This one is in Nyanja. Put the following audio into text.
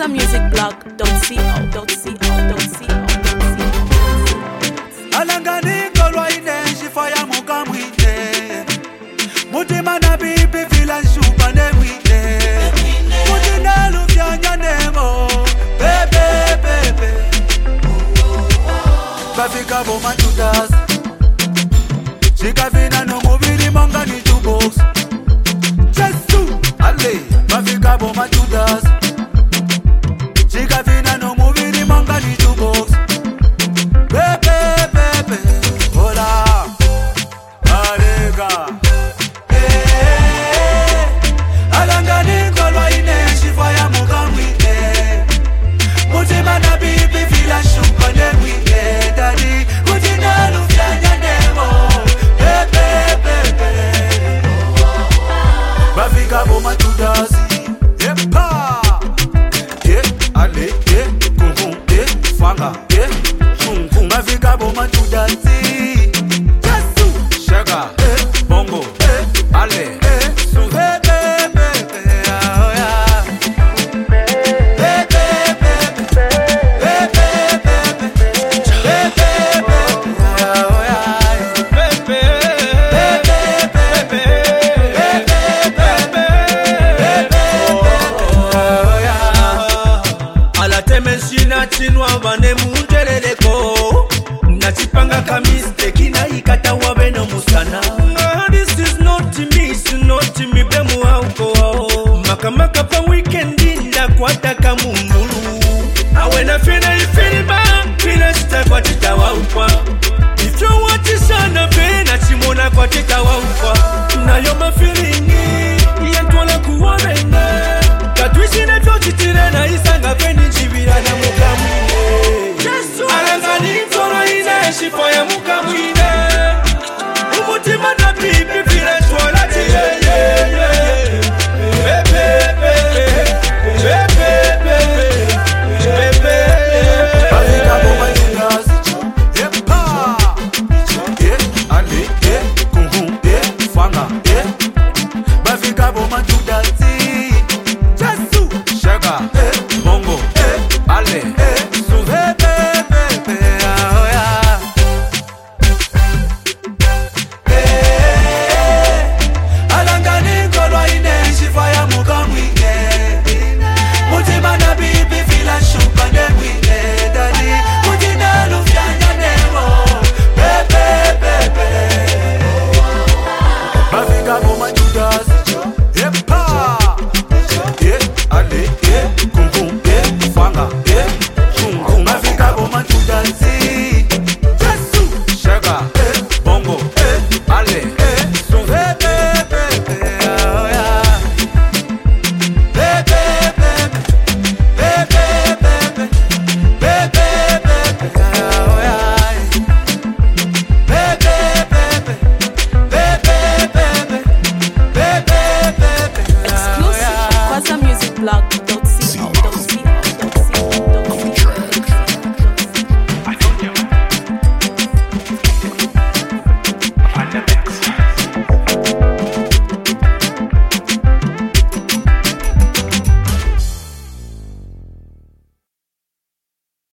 ZambiaMusicBlog.co. Alanganiko lwaine shifaya mukamwine Mutima na bibi vila nshupa nemwine Mutina lufyanya nemo Bebe bebe Bafika boma tudas Shikavina no mubili monga ni jukebox Jesu Ale Bafika boma tudas Shikavina no mubili monga ni jukebox Bebe, bebe, hola, alega. Alanganiko lwaine shifaya mukamwine Mutima na bibi vila shupa nemwine Daddy, kutina lufyanya nemo Bebe, bebe Bafika boma tudazi Yepa ale, kuhun, fanga, Bafika boma tudazi Jesu Shaka Bongo Ale Chinwa bane munjereleko Nachipanga kamisteki na ikata wabe no musana This is not me, it's not me Bemu hauko Makamaka pa weekendi nda kwata kamu